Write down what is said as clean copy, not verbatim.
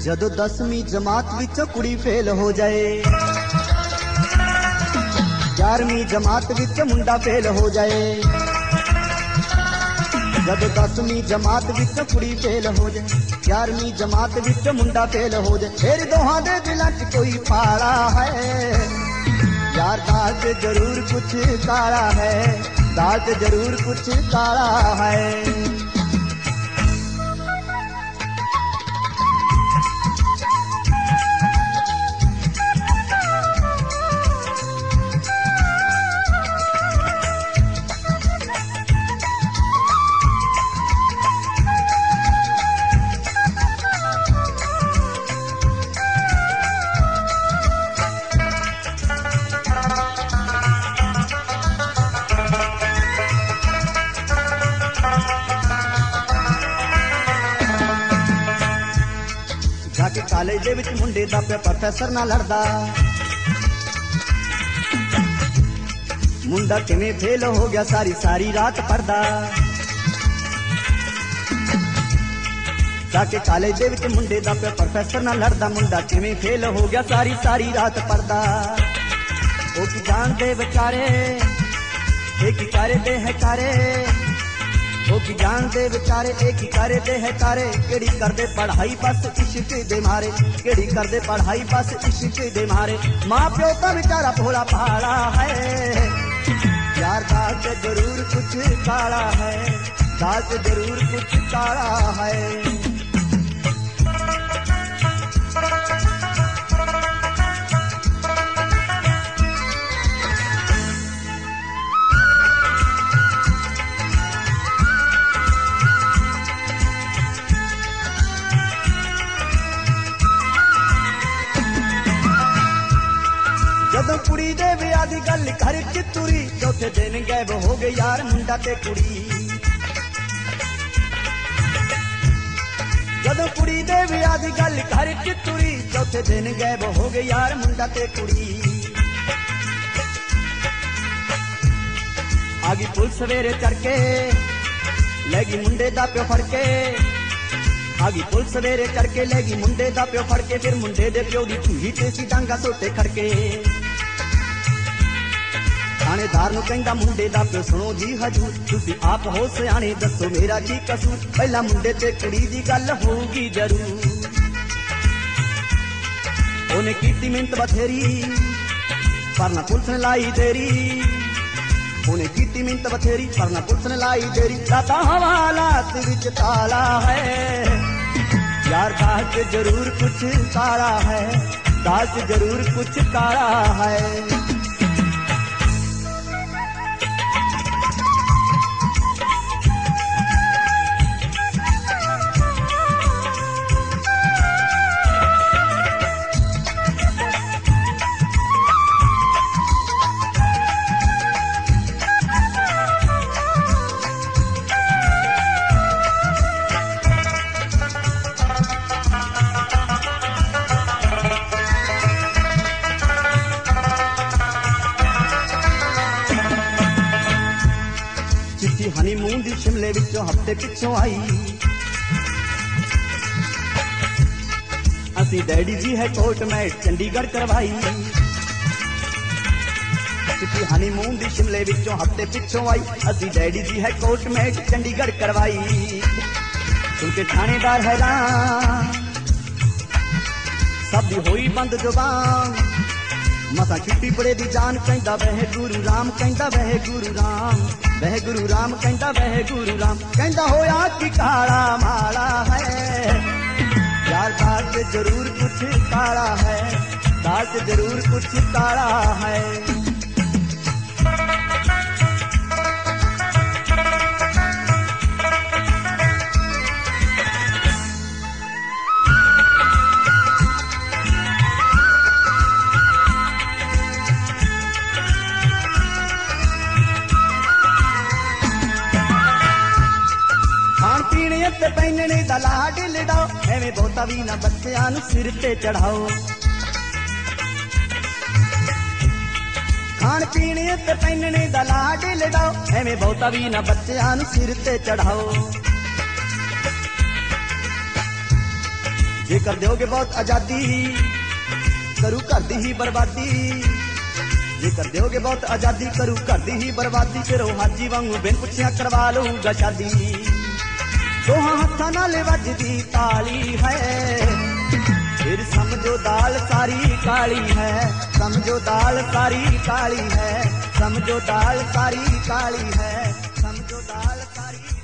जदों 10वीं जमात विचों कुड़ी फेल हो जाए, 11वीं जमात विच मुंडा फेल हो जाए, जदों 10वीं जमात विच कुड़ी फेल हो जाए, 11वीं जमात विच मुंडा फेल हो जाए, फिर दोहां दे दिलां च कोई पाला है। यार दाल च जरूर कुछ काला है, दाल च जरूर कुछ काला है। जाके कालेज दे विच मुंडे दा पे प्रोफेसर ना लड़दा, मुंडा किवें फेल हो गया सारी सारी रात पढ़दा। जाके कालेज दे विच मुंडे दा पे प्रोफेसर ना लड़दा, मुंडा किवें फेल हो गया सारी सारी रात पढ़दा। ओ की जानदे बेचारे एक ही करे दे है कारे, ओ की जानदे बेचारे एक ही करे दे है कारे। केड़ी करदे पढ़ाई बस इश्क दे मारे, केड़ी करदे पढ़ाई बस इश्क दे मारे। मां प्यो का बेचारा भोला भाला है। यार दाल च जरूर कुछ काला है, दाल च जरूर कुछ काला है। जदों कुड़ी दे विआह दी गल घर च तुरी, चौथे दिन गैब हो गए यार मुंडा ते कुड़ी। जदों कुड़ी दे विआह दी गल घर च तुरी, चौथे दिन गैब हो गए यार मुंडा ते कुड़ी। आगी पुलिस सवेरे चढ़ के लेगी मुंडे दा प्यो फड़ के, आगी पुलिस सवेरे चढ़ के लेगी मुंडे दा प्यो फड़ के। फिर मुंडे दे प्यो दी चूही ते सी डांगा सोटे खड़के। थानेदार नूं कहंदा मुंडे दा प्यो सुनो जी हजूर, तुसीं आप हो सियाणे दसो मेरा की कसूर। पहला मुंडे ते कुड़ी दी गल होगी जरूर, ओने कीती मिन्नत बथेरी पर ना पुलिस ने लाई देरी। ओने कीती मिन्नत बथेरी पर ना पुलिस ने लाई देरी। दाता हवालात विच ताला है। यार दाल च जरूर कुछ काला है, दाल च जरूर कुछ काला है। हनीमून दी शिमले विचों हफ्ते पिछों आई, असी डैडी जी है कोर्ट मैच चंडीगढ़ करवाई। हनीमून दी शिमले विचों हफ्ते पिछों आई, असी डैडी जी है कोर्ट मैच चंडीगढ़ करवाई। उनके थानेदार हैरान सब दी होई बंद जुबान, मसा छुट्टी पड़े दी जान। कहंदा वह गुरु राम, कहंदा वह गुरु राम, वह गुरु राम, कहंदा वह गुरु राम। कहंदा होया कि काला माला है। यार दाल च जरूर कुछ काला है, दाल च जरूर कुछ काला है। ते पैनने दा लाड लड़ाओ, एवें बहुता भी ना बच्चियां नूं सिर ते चढ़ाओ। खाण पीने ते पैनने दा लाड लड़ाओ, एवें बहुता भी ना बच्चियां नूं सिर ते चढ़ाओ। जेकर दोगे बहुत आजादी करू घर दी ही बर्बादी जेकर दोगे बहुत आजादी करू घर दी ही बर्बादी फिर हाजी वांगू बिन पुछिया करवा लूंगा शादी दोहां हत्थां नाल वजदी ताली है फिर समझो दाल सारी काली है समझो दाल सारी काली है समझो दाल सारी काली है समझो दाल सारी